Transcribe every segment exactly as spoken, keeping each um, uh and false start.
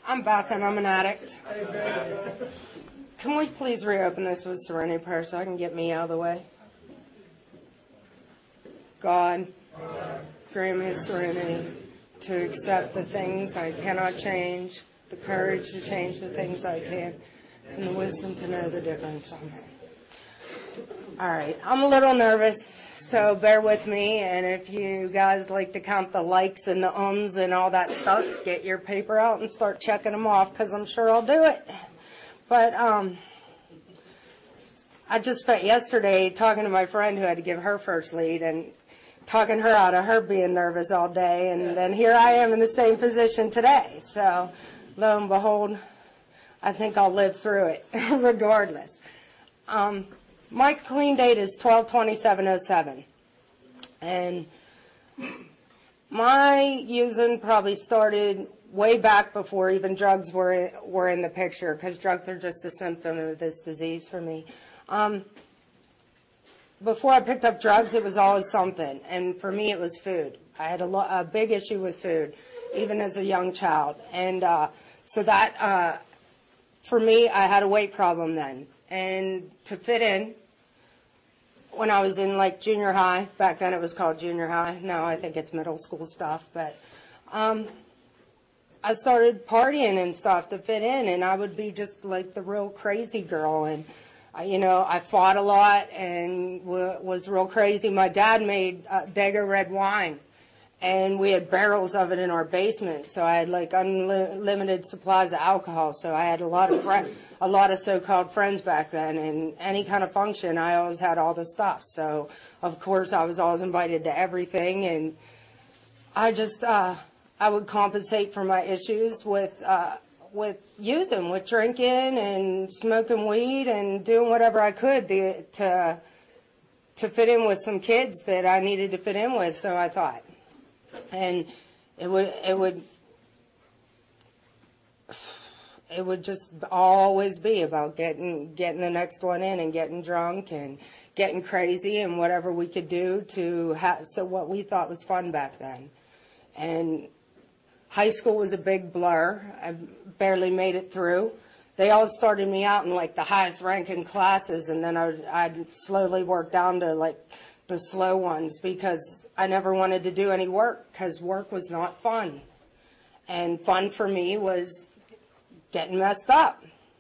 I'm Beth, and I'm an addict. Can we please reopen this with Serenity Prayer so I can get me out of the way? God, grant me serenity to accept the things I cannot change, the courage to change the things I can, and the wisdom to know the difference. All right, I'm a little nervous, so bear with me, and if you guys like to count the likes and the ums and all that stuff, get your paper out and start checking them off, because I'm sure I'll do it. But um, I just spent yesterday talking to my friend who had to give her first lead and talking her out of her being nervous all day, and then here I am in the same position today. So lo and behold, I think I'll live through it regardless. Um, my clean date is twelve twenty-seven oh seven, and my using probably started way back before even drugs were were in the picture, because drugs are just a symptom of this disease for me. Um, before I picked up drugs, it was always something, and for me it was food. I had a, lo- a big issue with food, even as a young child, and uh, so that uh, for me, I had a weight problem then, and to fit in, when I was in like junior high, back then it was called junior high, now I think it's middle school stuff, but um, I started partying and stuff to fit in, and I would be just like the real crazy girl, and I, you know, I fought a lot and w- was real crazy. My dad made uh, Dago red wine, and we had barrels of it in our basement, so I had like unlimited supplies of alcohol, so I had a lot of fr- a lot of so-called friends back then, and any kind of function, I always had all the stuff, so of course I was always invited to everything, and I just, uh, I would compensate for my issues with, uh, with using, with drinking and smoking weed and doing whatever I could to, to, to fit in with some kids that I needed to fit in with, so I thought. And it would, it would, it would just always be about getting, getting the next one in and getting drunk and getting crazy and whatever we could do to have, so what we thought was fun back then. And high school was a big blur. I barely made it through. They all started me out in like the highest ranking classes, and then I'd, I'd slowly work down to like the slow ones, because I never wanted to do any work, because work was not fun. And fun for me was getting messed up.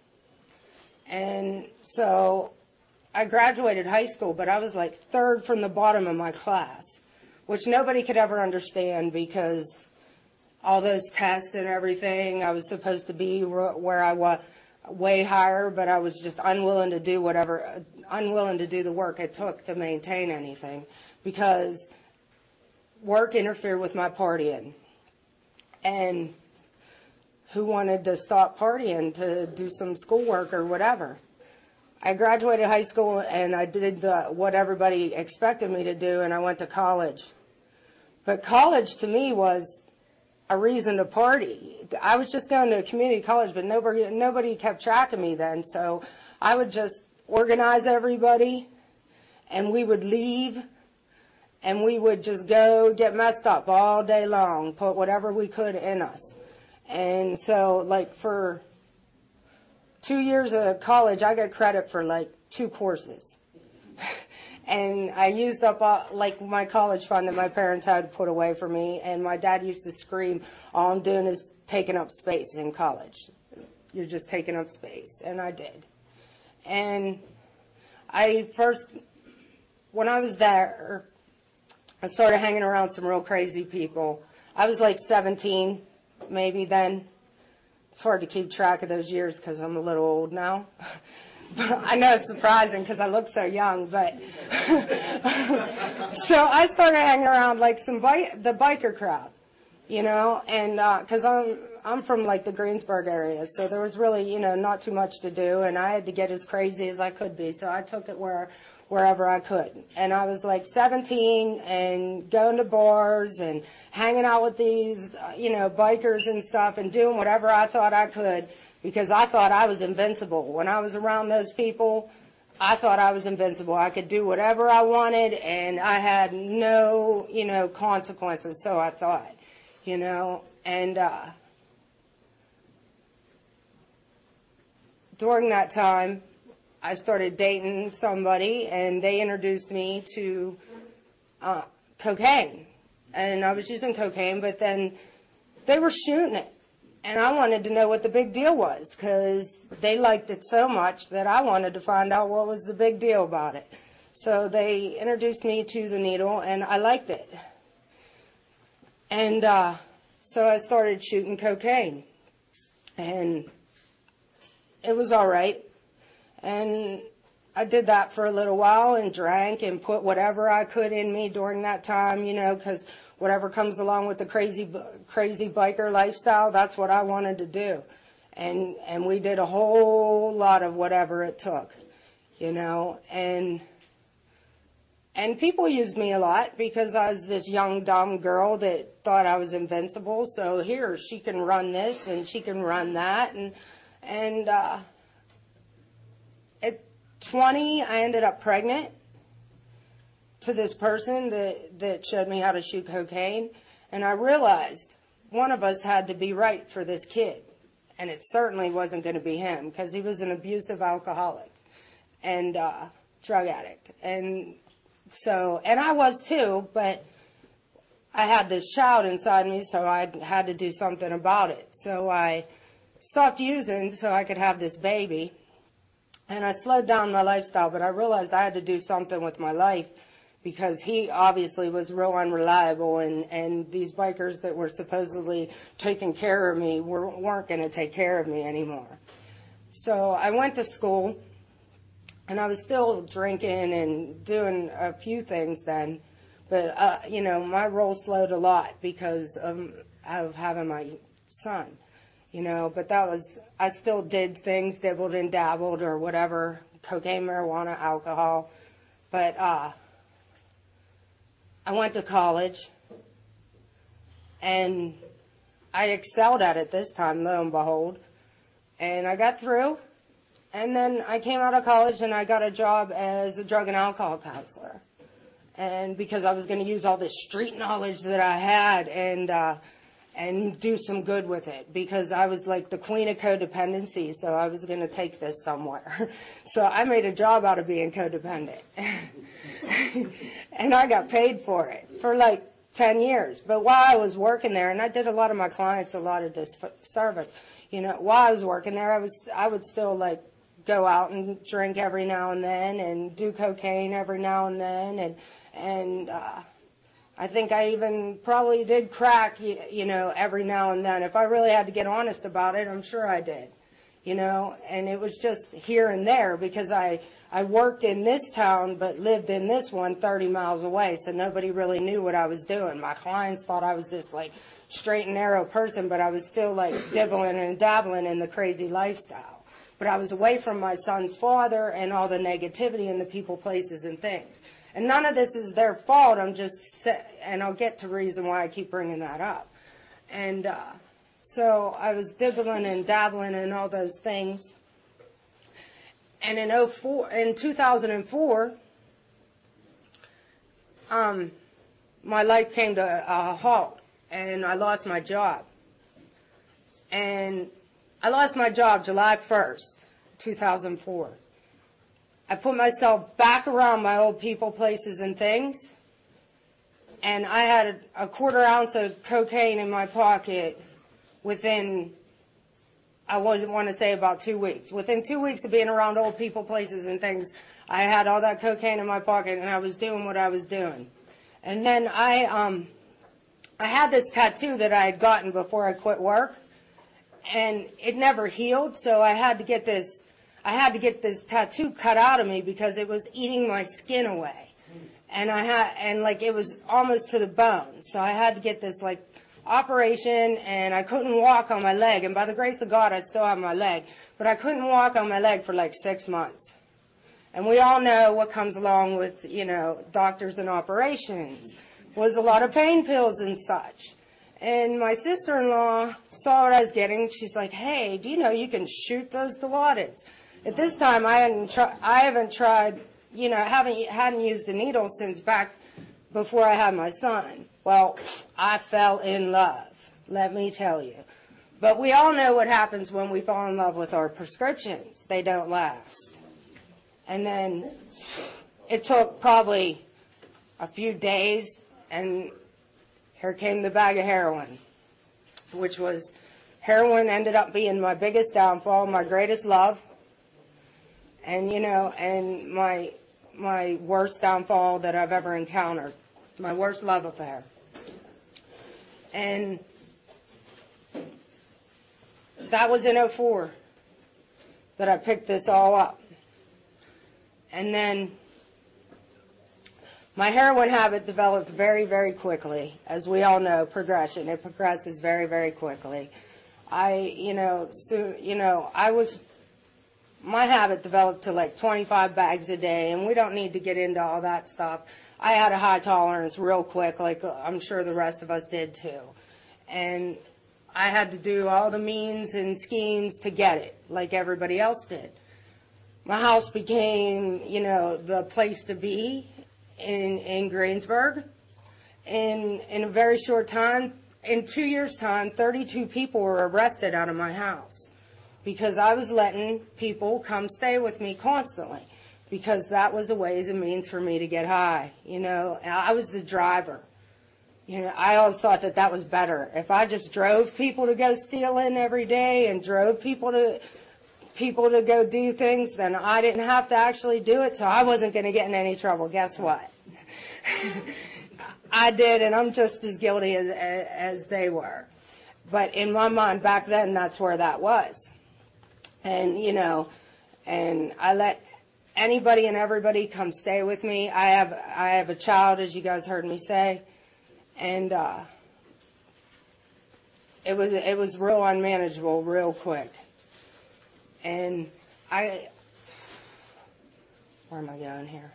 And so I graduated high school, but I was like third from the bottom of my class, which nobody could ever understand, because all those tests and everything, I was supposed to be where I was way higher, but I was just unwilling to do whatever, unwilling to do the work it took to maintain anything, because work interfered with my partying. And who wanted to stop partying to do some schoolwork or whatever? I graduated high school and I did the, what everybody expected me to do, and I went to college. But college to me was a reason to party. I was just going to a community college, but nobody nobody kept track of me then. So I would just organize everybody, and we would leave, and we would just go get messed up all day long, put whatever we could in us. And so, like, for two years of college, I got credit for, like, two courses. And I used up, all, like, my college fund that my parents had put away for me, and my dad used to scream, all I'm doing is taking up space in college. You're just taking up space. And I did. And I first, when I was there, I started hanging around some real crazy people. I was like seventeen, maybe then. It's hard to keep track of those years because I'm a little old now. I know it's surprising because I look so young, but so I started hanging around like some bi- the biker crowd, you know, and because uh, I'm I'm from like the Greensburg area, so there was really, you know, not too much to do, and I had to get as crazy as I could be, so I took it where wherever I could. And I was like seventeen and going to bars and hanging out with these, uh, you know, bikers and stuff and doing whatever I thought I could, because I thought I was invincible. When I was around those people, I thought I was invincible. I could do whatever I wanted, and I had no, you know, consequences, so I thought, you know. And uh, during that time, I started dating somebody, and they introduced me to uh, cocaine. And I was using cocaine, but then they were shooting it. And I wanted to know what the big deal was, because they liked it so much that I wanted to find out what was the big deal about it. So they introduced me to the needle, and I liked it. And uh, so I started shooting cocaine. And it was all right. And I did that for a little while and drank and put whatever I could in me during that time, you know, because whatever comes along with the crazy, crazy biker lifestyle, that's what I wanted to do. And, and we did a whole lot of whatever it took, you know, and, and people used me a lot because I was this young, dumb girl that thought I was invincible. So here, she can run this and she can run that. And, and, uh, at twenty, I ended up pregnant to this person that, that showed me how to shoot cocaine. And I realized one of us had to be right for this kid. And it certainly wasn't going to be him, because he was an abusive alcoholic and uh, drug addict. And so, and I was too, but I had this child inside me, so I had to do something about it. So I stopped using so I could have this baby. And I slowed down my lifestyle, but I realized I had to do something with my life, because he obviously was real unreliable, and, and these bikers that were supposedly taking care of me were, weren't going to take care of me anymore. So I went to school, and I was still drinking and doing a few things then, but, uh, you know, my role slowed a lot because of, of having my son, you know, but that was, I still did things, dibbled and dabbled or whatever, cocaine, marijuana, alcohol, but, uh, I went to college, and I excelled at it this time, lo and behold, and I got through, and then I came out of college and I got a job as a drug and alcohol counselor, and because I was going to use all this street knowledge that I had and uh, and do some good with it, because I was like the queen of codependency, so I was going to take this somewhere. So I made a job out of being codependent. And I got paid for it for like ten years. But while I was working there, and I did a lot of my clients a lot of this service, you know, while I was working there, I was I would still like go out and drink every now and then and do cocaine every now and then, and and uh I think I even probably did crack, you, you know, every now and then. If I really had to get honest about it, I'm sure I did, you know, and it was just here and there, because I, I worked in this town but lived in this one thirty miles away, so nobody really knew what I was doing. My clients thought I was this, like, straight and narrow person, but I was still, like, dibbling and dabbling in the crazy lifestyle. But I was away from my son's father and all the negativity and the people, places, and things. And none of this is their fault. I'm just, and I'll get to the reason why I keep bringing that up. And uh, so I was dibbling and dabbling in all those things. And in oh four, in two thousand four, um, my life came to a halt, and I lost my job. And I lost my job July first, two thousand four. I put myself back around my old people, places, and things, and I had a, a quarter ounce of cocaine in my pocket within, I wouldn't want to say about two weeks. Within two weeks of being around old people, places, and things, I had all that cocaine in my pocket, and I was doing what I was doing. And then I, um, I had this tattoo that I had gotten before I quit work, and it never healed, so I had to get this I had to get this tattoo cut out of me because it was eating my skin away. And I had, and like it was almost to the bone. So I had to get this like operation, and I couldn't walk on my leg. And by the grace of God, I still have my leg. But I couldn't walk on my leg for like six months. And we all know what comes along with, you know, doctors and operations. Was a lot of pain pills and such. And my sister-in-law saw what I was getting. She's like, hey, do you know you can shoot those Dilaudid? At this time, I hadn't tri- I haven't tried, you know, haven't hadn't used a needle since back before I had my son. Well, I fell in love, let me tell you. But we all know what happens when we fall in love with our prescriptions. They don't last. And then it took probably a few days, and here came the bag of heroin, which was, heroin ended up being my biggest downfall, my greatest love, and, you know, and my my worst downfall that I've ever encountered, my worst love affair. And that was in oh four that I picked this all up. And then my heroin habit developed very, very quickly. As we all know, progression, it progresses very, very quickly. I, you know, so, you know, I was, my habit developed to like twenty-five bags a day, and we don't need to get into all that stuff. I had a high tolerance real quick, like I'm sure the rest of us did too. And I had to do all the means and schemes to get it, like everybody else did. My house became, you know, the place to be in, in Greensburg. In, in a very short time, in two years' time, thirty-two people were arrested out of my house because I was letting people come stay with me constantly, because that was a ways and means for me to get high. You know, I was the driver. You know, I always thought that that was better. If I just drove people to go stealing every day and drove people to people to go do things, then I didn't have to actually do it, so I wasn't going to get in any trouble. Guess what? I did, and I'm just as guilty as, as they were. But in my mind back then, that's where that was. And, you know, and I let anybody and everybody come stay with me. I have I have a child, as you guys heard me say, and uh, it was it was real unmanageable real quick. And I, where am I going here?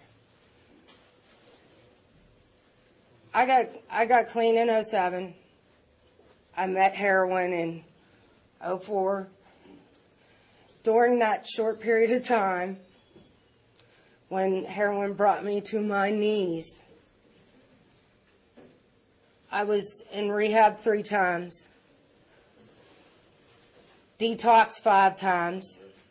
I got I got clean in oh seven. I met heroin in oh four. During that short period of time, when heroin brought me to my knees, I was in rehab three times, detox five times,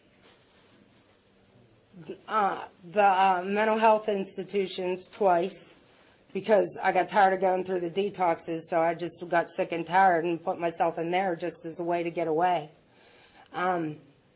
uh, the uh, mental health institutions twice, because I got tired of going through the detoxes, so I just got sick and tired and put myself in there just as a way to get away. Um,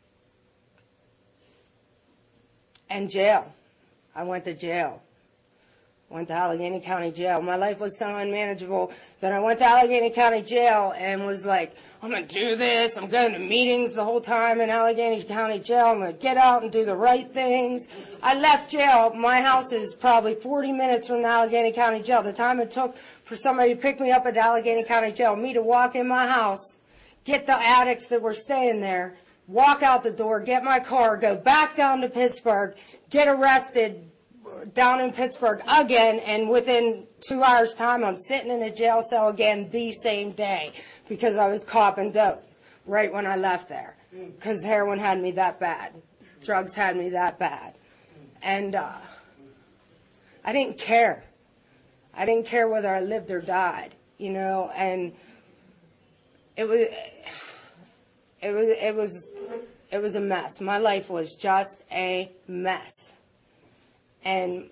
and jail. I went to jail. Went to Allegheny County Jail. My life was so unmanageable that I went to Allegheny County Jail and was like, I'm going to do this. I'm going to meetings the whole time in Allegheny County Jail. I'm going to get out and do the right things. I left jail. My house is probably forty minutes from the Allegheny County Jail. The time it took for somebody to pick me up at Allegheny County Jail, me to walk in my house, get the addicts that were staying there, walk out the door, get my car, go back down to Pittsburgh, get arrested down in Pittsburgh again, and within two hours' time, I'm sitting in a jail cell again the same day because I was copping dope right when I left there, because heroin had me that bad. Drugs had me that bad. And uh, I didn't care. I didn't care whether I lived or died, you know, and it was... It was, it was, it was a mess. My life was just a mess. And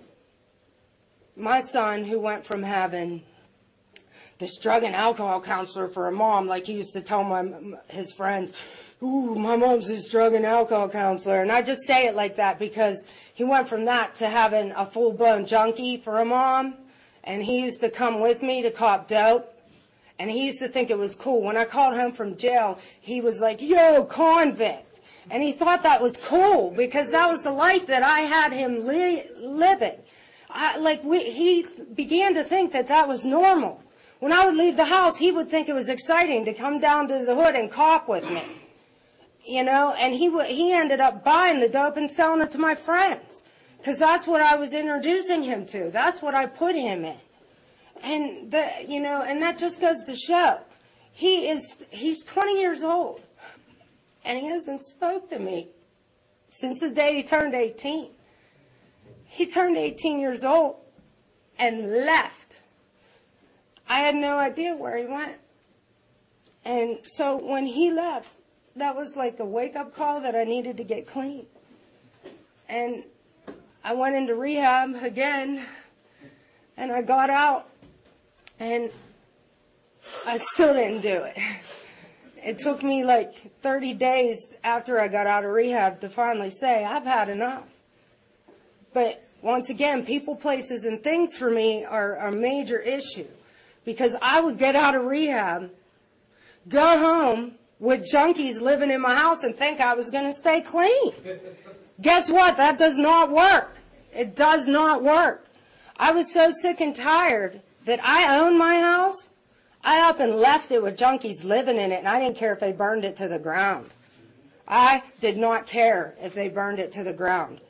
my son, who went from having this drug and alcohol counselor for a mom, like he used to tell my his friends, ooh, my mom's his drug and alcohol counselor. And I just say it like that because he went from that to having a full-blown junkie for a mom. And he used to come with me to cop dope. And he used to think it was cool. When I called home from jail, he was like, yo, convict. And he thought that was cool because that was the life that I had him li- living. I, like we, he began to think that that was normal. When I would leave the house, he would think it was exciting to come down to the hood and cop with me. You know, and he w- he ended up buying the dope and selling it to my friends because that's what I was introducing him to. That's what I put him in. And the, you know, and that just goes to show, he is, he's twenty years old, and he hasn't spoke to me since the day he turned eighteen. He turned eighteen years old and left. I had no idea where he went. And so when he left, that was like a wake-up call that I needed to get clean. And I went into rehab again, and I got out, and I still didn't do it. It took me like thirty days after I got out of rehab to finally say, I've had enough. But once again, people, places, and things for me are a major issue, because I would get out of rehab, go home with junkies living in my house and think I was going to stay clean. Guess what? That does not work. It does not work. I was so sick and tired that I owned my house. I up and left it with junkies living in it, and I didn't care if they burned it to the ground. I did not care if they burned it to the ground.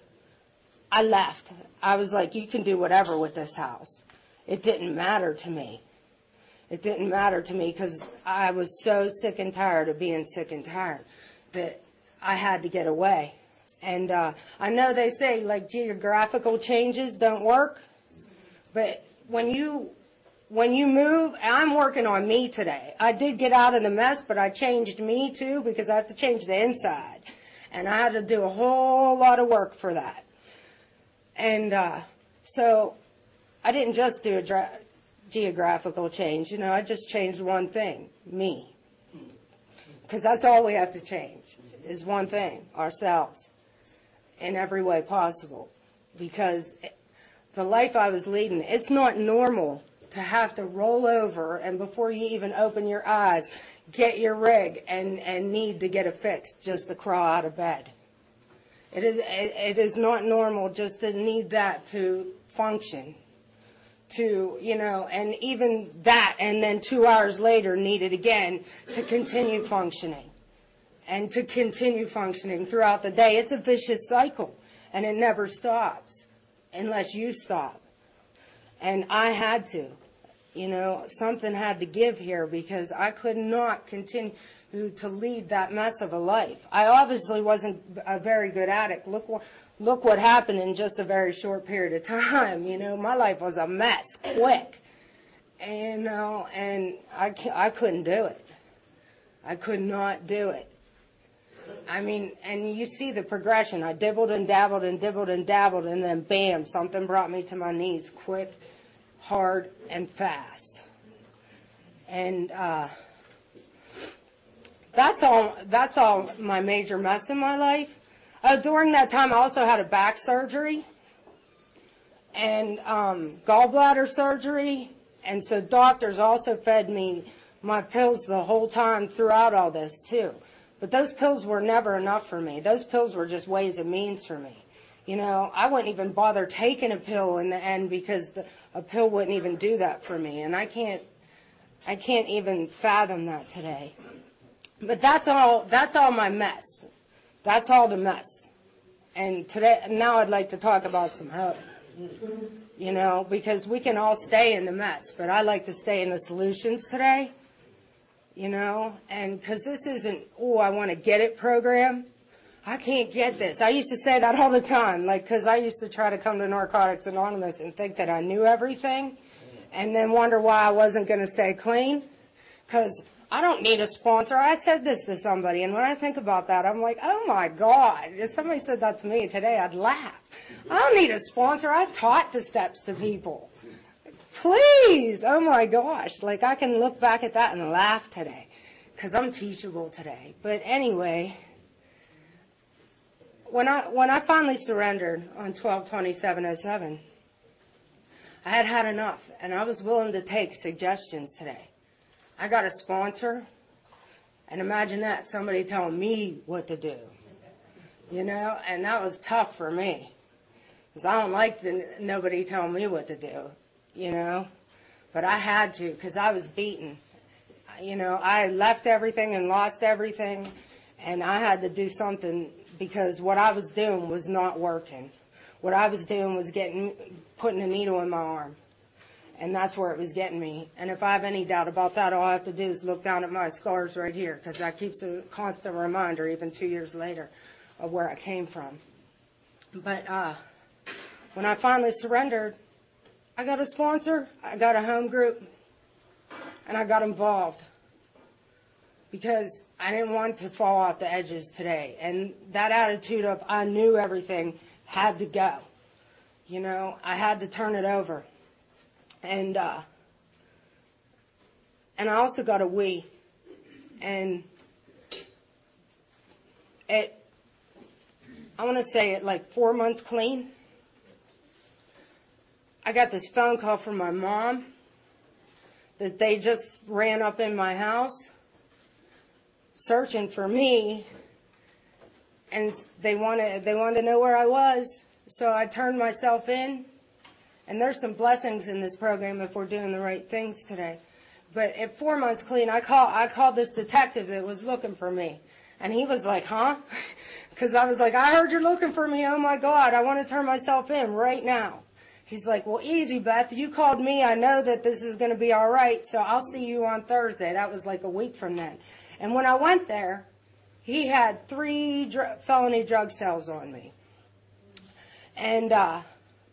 I left. I was like, you can do whatever with this house. It didn't matter to me. It didn't matter to me because I was so sick and tired of being sick and tired that I had to get away. And uh, I know they say, like, geographical changes don't work, but when you when you move, I'm working on me today. I did get out of the mess, but I changed me too, because I have to change the inside. And I had to do a whole lot of work for that. And uh, so I didn't just do a dra- geographical change. You know, I just changed one thing, me. Because that's all we have to change, is one thing, ourselves, in every way possible. Because the life I was leading, it's not normal to have to roll over and before you even open your eyes, get your rig and, and need to get it fixed just to crawl out of bed. It is, it, it is not normal just to need that to function. To, you know, and even that, and then two hours later need it again to continue functioning. And to continue functioning throughout the day. It's a vicious cycle, and it never stops unless you stop. And I had to. You know, something had to give here because I could not continue to lead that mess of a life. I obviously wasn't a very good addict. Look what, look what happened in just a very short period of time. You know, my life was a mess, quick. And, you know, and I, I couldn't do it. I could not do it. I mean, and you see the progression. I dibbled and dabbled and dibbled and dabbled, and then bam, something brought me to my knees quick, hard, and fast. And uh, that's all. That's all my major mess in my life. Uh, during that time, I also had a back surgery and um, gallbladder surgery, and so doctors also fed me my pills the whole time throughout all this too. But those pills were never enough for me. Those pills were just ways and means for me. You know, I wouldn't even bother taking a pill in the end because the, a pill wouldn't even do that for me. And I can't, I can't even fathom that today. But that's all, that's all my mess. That's all the mess. And today, now I'd like to talk about some hope. You know, because we can all stay in the mess, but I like to stay in the solutions today. You know, and because this isn't, oh, I want to get it program. I can't get this. I used to say that all the time, like, because I used to try to come to Narcotics Anonymous and think that I knew everything and then wonder why I wasn't going to stay clean. Because I don't need a sponsor. I said this to somebody, and when I think about that, I'm like, oh, my God. If somebody said that to me today, I'd laugh. I don't need a sponsor. I've taught the steps to people. Please, oh my gosh, like I can look back at that and laugh today because I'm teachable today. But anyway, when I when I finally surrendered on twelve twenty-seven oh seven, I had had enough, and I was willing to take suggestions today. I got a sponsor, and imagine that, somebody telling me what to do, you know, and that was tough for me because I don't like the, nobody telling me what to do. You know, but I had to because I was beaten. You know, I left everything and lost everything, and I had to do something because what I was doing was not working. What I was doing was getting, putting a needle in my arm, and that's where it was getting me. And if I have any doubt about that, all I have to do is look down at my scars right here because that keeps a constant reminder, even two years later, of where I came from. But uh, when I finally surrendered, I got a sponsor, I got a home group, and I got involved. because I didn't want to fall off the edges today. And that attitude of I knew everything had to go. You know, I had to turn it over. And uh, and I also got a wee. And it, I want to say it like four months clean. I got this phone call from my mom that they just ran up in my house searching for me, and they wanted they wanted to know where I was. So I turned myself in, and there's some blessings in this program if we're doing the right things today. But at four months clean, I call I called this detective that was looking for me, and he was like, "Huh?" Because I was like, "I heard you're looking for me. Oh my God, I want to turn myself in right now." He's like, "Well, easy, Beth. You called me. I know that this is going to be all right, so I'll see you on Thursday." That was like a week from then. And when I went there, he had three dr- felony drug sales on me. And uh,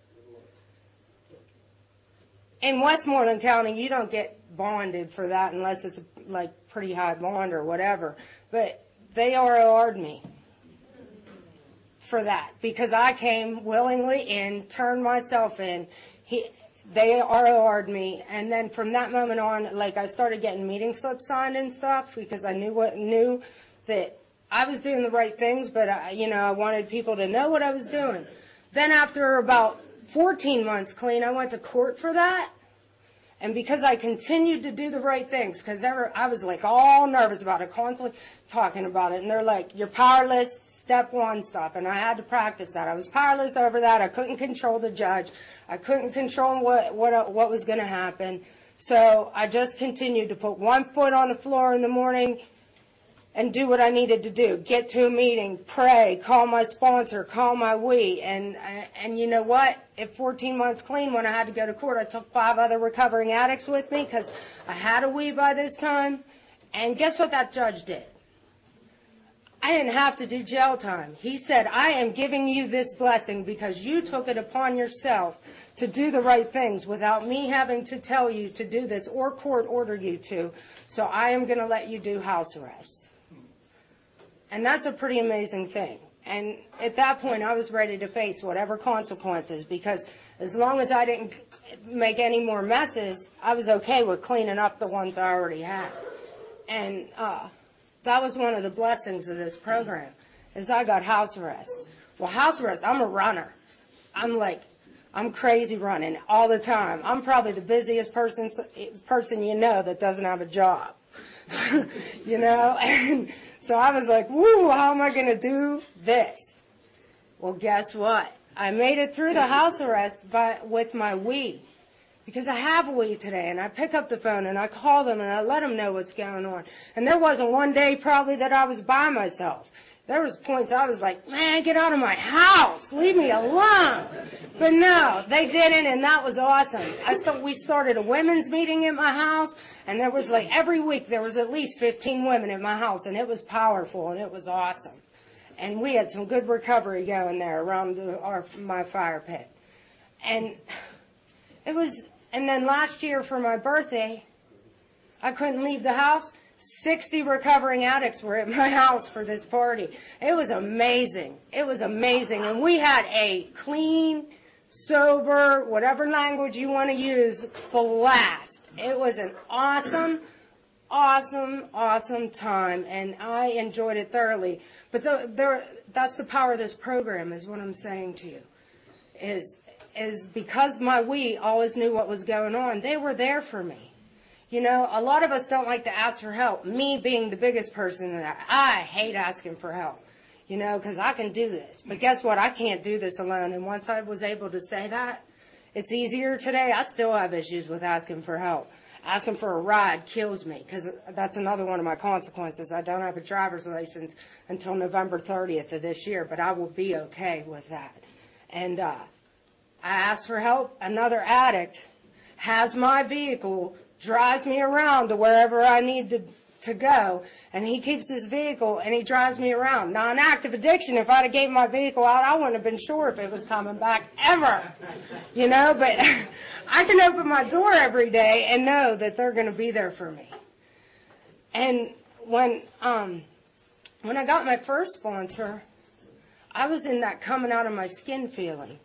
in Westmoreland County, you don't get bonded for that unless it's like pretty high bond or whatever. But they R O R'd me for that because I came willingly in, turned myself in. He, they R O R'd me, and then from that moment on, like I started getting meeting slips signed and stuff because I knew what knew that I was doing the right things, but I, you know, I wanted people to know what I was doing. Then after about fourteen months clean, I went to court for that. And because I continued to do the right things, because I was like all nervous about it, constantly talking about it. And they're like, "You're powerless, step one stuff." And I had to practice that. I was powerless over that. I couldn't control the judge. I couldn't control what, what, what was going to happen. So I just continued to put one foot on the floor in the morning and do what I needed to do. Get to a meeting, pray, call my sponsor, call my W E. And, and you know what? At fourteen months clean, when I had to go to court, I took five other recovering addicts with me because I had a W E by this time. And guess what that judge did? I didn't have to do jail time. He said, "I am giving you this blessing because you took it upon yourself to do the right things without me having to tell you to do this or court order you to. So I am going to let you do house arrest." And that's a pretty amazing thing. And at that point, I was ready to face whatever consequences because as long as I didn't make any more messes, I was okay with cleaning up the ones I already had. And uh, that was one of the blessings of this program, is I got house arrest. Well, house arrest, I'm a runner. I'm like, I'm crazy running all the time. I'm probably the busiest person person you know that doesn't have a job. You know? And so I was like, woo, how am I going to do this? Well, guess what? I made it through the house arrest by, with my W E. Because I have a W E today, and I pick up the phone, and I call them, and I let them know what's going on. And there wasn't one day probably that I was by myself. There was points I was like, "Man, get out of my house. Leave me alone." But no, they didn't, and that was awesome. I st- we started a women's meeting at my house, and there was like every week there was at least fifteen women at my house, and it was powerful, and it was awesome. And we had some good recovery going there around the, our, my fire pit. And it was, and then last year for my birthday, I couldn't leave the house. sixty recovering addicts were at my house for this party. It was amazing. It was amazing. And we had a clean, sober, whatever language you want to use, blast. It was an awesome, awesome, awesome time, and I enjoyed it thoroughly. But the, there, that's the power of this program, is what I'm saying to you, is, is because my W E always knew what was going on, they were there for me. You know, a lot of us don't like to ask for help, me being the biggest person in that. I hate asking for help, you know, because I can do this. But guess what? I can't do this alone. And once I was able to say that, it's easier today. I still have issues with asking for help. Asking for a ride kills me because that's another one of my consequences. I don't have a driver's license until November thirtieth of this year, but I will be okay with that. And uh, I asked for help. Another addict has my vehicle, drives me around to wherever I need to, to go, and he keeps his vehicle and he drives me around. Now, an active addiction, if I'd have gave my vehicle out, I wouldn't have been sure if it was coming back ever, you know, but I can open my door every day and know that they're going to be there for me. And when um, when I got my first sponsor, I was in that coming out of my skin feeling.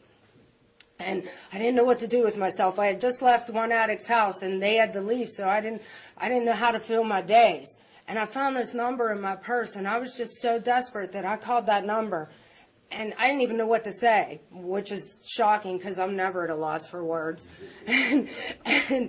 And I didn't know what to do with myself. I had just left one addict's house, and they had to leave, so I didn't I didn't know how to fill my days. And I found this number in my purse, and I was just so desperate that I called that number. And I didn't even know what to say, which is shocking because I'm never at a loss for words. and, and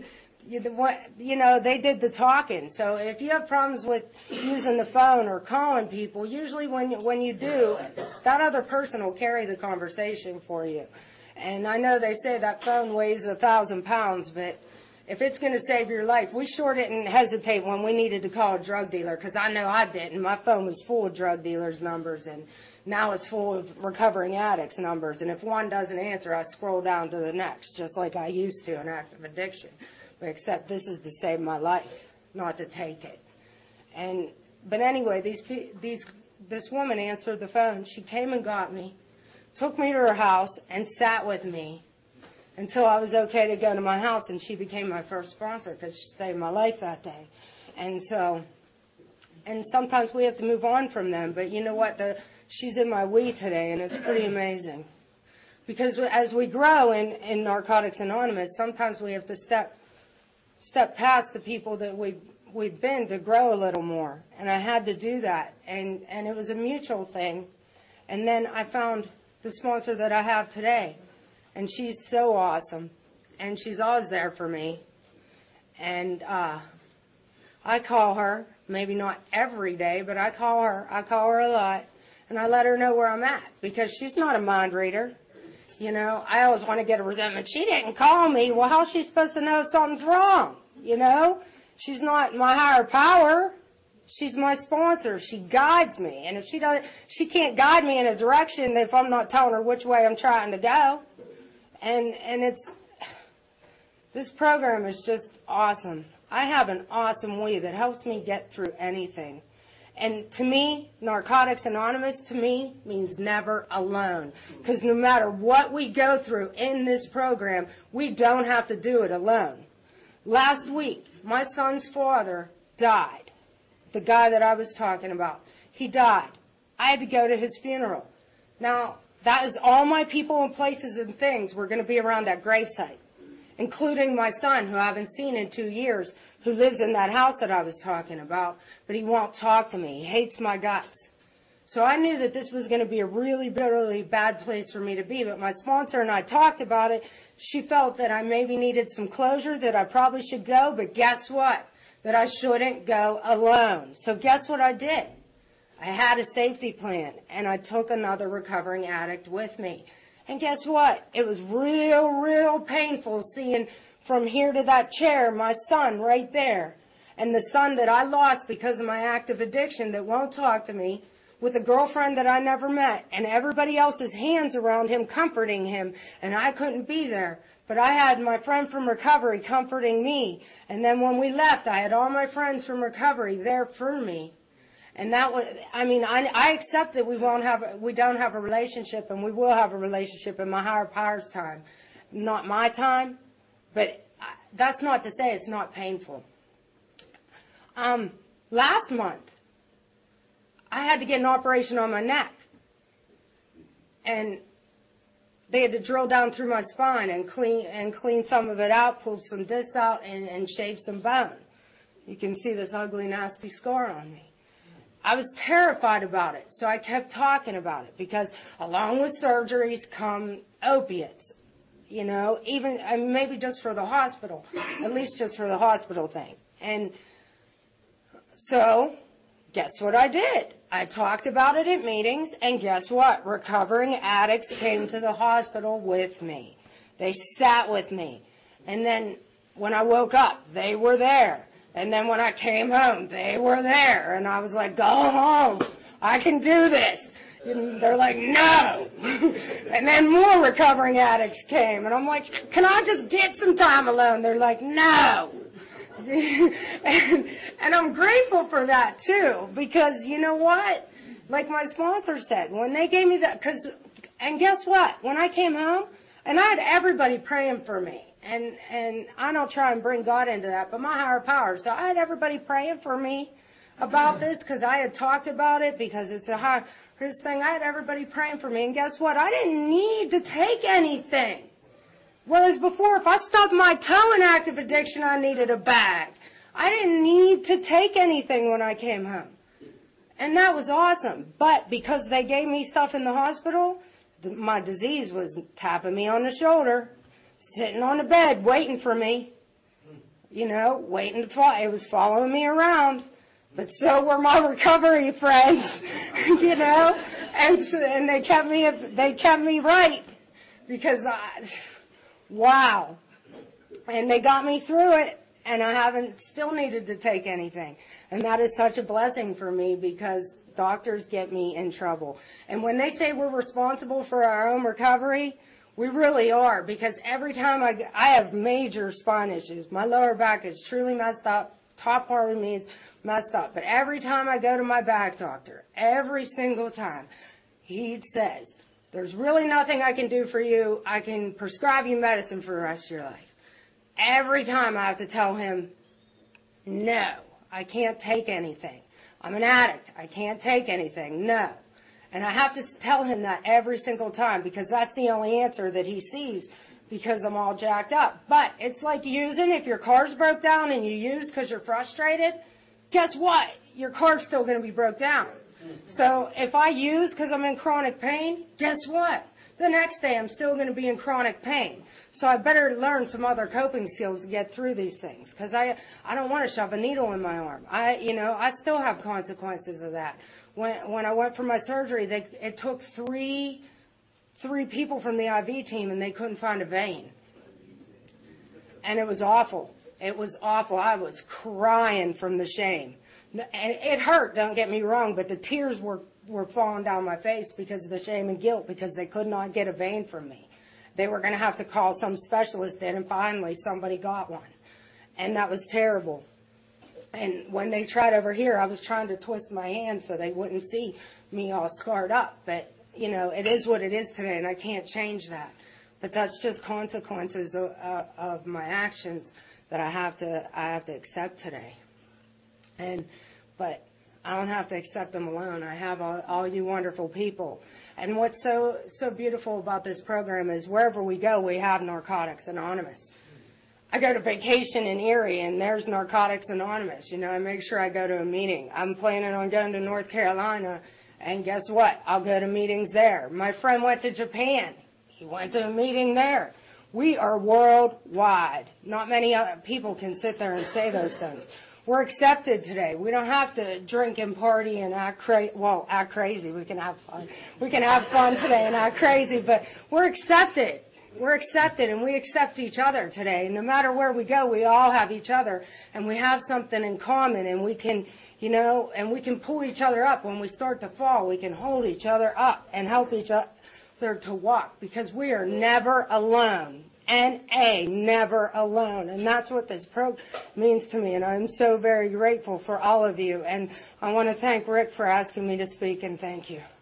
you know, they did the talking. So if you have problems with using the phone or calling people, usually when when you do, that other person will carry the conversation for you. And I know they say that phone weighs a thousand pounds, but if it's going to save your life, we sure didn't hesitate when we needed to call a drug dealer, because I know I didn't. My phone was full of drug dealers' numbers, and now it's full of recovering addicts' numbers. And if one doesn't answer, I scroll down to the next, just like I used to in active addiction. But except this is to save my life, not to take it. And but anyway, these these this woman answered the phone. She came and got me, took me to her house, and sat with me until I was okay to go to my house, and she became my first sponsor because she saved my life that day. And so, and sometimes we have to move on from them, but you know what? The, she's in my we today, and it's pretty amazing. Because as we grow in, in Narcotics Anonymous, sometimes we have to step step past the people that we've, we've been to grow a little more. And I had to do that, and, and it was a mutual thing. And then I found the sponsor that I have today. And she's so awesome, and she's always there for me. And uh, I call her, maybe not every day, but I call her. I call her a lot, and I let her know where I'm at, because she's not a mind reader. You know, I always want to get a resentment. She didn't call me. Well, how's she supposed to know if something's wrong? You know, she's not my higher power. She's my sponsor. She guides me, and if she doesn't, she can't guide me in a direction if I'm not telling her which way I'm trying to go. And and it's, this program is just awesome. I have an awesome we that helps me get through anything. And to me, Narcotics Anonymous, to me, means never alone. Because no matter what we go through in this program, we don't have to do it alone. Last week, my son's father died. The guy that I was talking about. He died. I had to go to his funeral. Now, that is all my people and places and things were going to be around that gravesite, including my son, who I haven't seen in two years, who lives in that house that I was talking about, but he won't talk to me. He hates my guts. So I knew that this was going to be a really, really bad place for me to be, but my sponsor and I talked about it. She felt that I maybe needed some closure, that I probably should go, but guess what? That I shouldn't go alone. So guess what I did? I had a safety plan, and I took another recovering addict with me. And guess what? It was real, real painful seeing from here to that chair my son right there. And the son that I lost because of my active addiction that won't talk to me, with a girlfriend that I never met, and everybody else's hands around him comforting him, and I couldn't be there. But I had my friend from recovery comforting me. And then when we left, I had all my friends from recovery there for me. And that was, I mean, I, I accept that we won't have, we don't have a relationship, and we will have a relationship in my higher power's time. Not my time, but that's not to say it's not painful. Um, last month, I had to get an operation on my neck. And they had to drill down through my spine and clean, and clean some of it out, pull some discs out, and, and shave some bone. You can see this ugly, nasty scar on me. I was terrified about it, so I kept talking about it, because along with surgeries come opiates, you know, even I mean, maybe just for the hospital, at least just for the hospital thing. And so, guess what I did? I talked about it at meetings, and guess what? Recovering addicts came to the hospital with me. They sat with me. And then when I woke up, they were there. And then when I came home, they were there. And I was like, go home. I can do this. And they're like, no. And then more recovering addicts came. And I'm like, can I just get some time alone? They're like, no. and, and I'm grateful for that, too. Because you know what? Like my sponsor said, when they gave me that, cause, and guess what? When I came home, and I had everybody praying for me. And and I don't try and bring God into that, but my higher power. So I had everybody praying for me. about this because I had talked about it because it's a hard thing. I had everybody praying for me, and guess what? I didn't need to take anything. Whereas before, if I stubbed my toe in active addiction, I needed a bag. I didn't need to take anything when I came home. And that was awesome. But because they gave me stuff in the hospital, my disease was tapping me on the shoulder, sitting on the bed, waiting for me. You know, waiting to fall. It was following me around. But so were my recovery friends, you know, and so, and they kept me they kept me right because I, wow, and they got me through it, and I haven't still needed to take anything, and that is such a blessing for me because doctors get me in trouble, and when they say we're responsible for our own recovery, we really are because every time I I have major spine issues, my lower back is truly messed up, top part of me is messed up. But every time I go to my back doctor, every single time, he says, there's really nothing I can do for you. I can prescribe you medicine for the rest of your life. Every time I have to tell him, no, I can't take anything. I'm an addict. I can't take anything. No. And I have to tell him that every single time because that's the only answer that he sees because I'm all jacked up. But it's like using, if your car's broke down and you use because you're frustrated, guess what? Your car's still going to be broke down. So if I use because I'm in chronic pain, guess what? The next day I'm still going to be in chronic pain. So I better learn some other coping skills to get through these things because I I don't want to shove a needle in my arm. I you know I still have consequences of that. When when I went for my surgery, they, it took three three people from the I V team and they couldn't find a vein, and it was awful. It was awful. I was crying from the shame. And it hurt, don't get me wrong, but the tears were, were falling down my face because of the shame and guilt because they could not get a vein from me. They were going to have to call some specialist in, and finally somebody got one. And that was terrible. And when they tried over here, I was trying to twist my hand so they wouldn't see me all scarred up. But, you know, it is what it is today, and I can't change that. But that's just consequences of, uh, of my actions that I have to I have to accept today. And but I don't have to accept them alone. I have all, all you wonderful people. And what's so so beautiful about this program is wherever we go, we have Narcotics Anonymous. I go to vacation in Erie, and there's Narcotics Anonymous. You know, I make sure I go to a meeting. I'm planning on going to North Carolina, and guess what? I'll go to meetings there. My friend went to Japan. He went to a meeting there. We are worldwide. Not many other people can sit there and say those things. We're accepted today. We don't have to drink and party and act crazy. Well, act crazy. We can have fun. We can have fun today and act crazy, but we're accepted. We're accepted, and we accept each other today. No matter where we go, we all have each other, and we have something in common, and we can, you know, and we can pull each other up when we start to fall. We can hold each other up and help each other to walk because we are never alone. N A, never alone. And that's what this program means to me. And I'm so very grateful for all of you. And I want to thank Rick for asking me to speak, and thank you.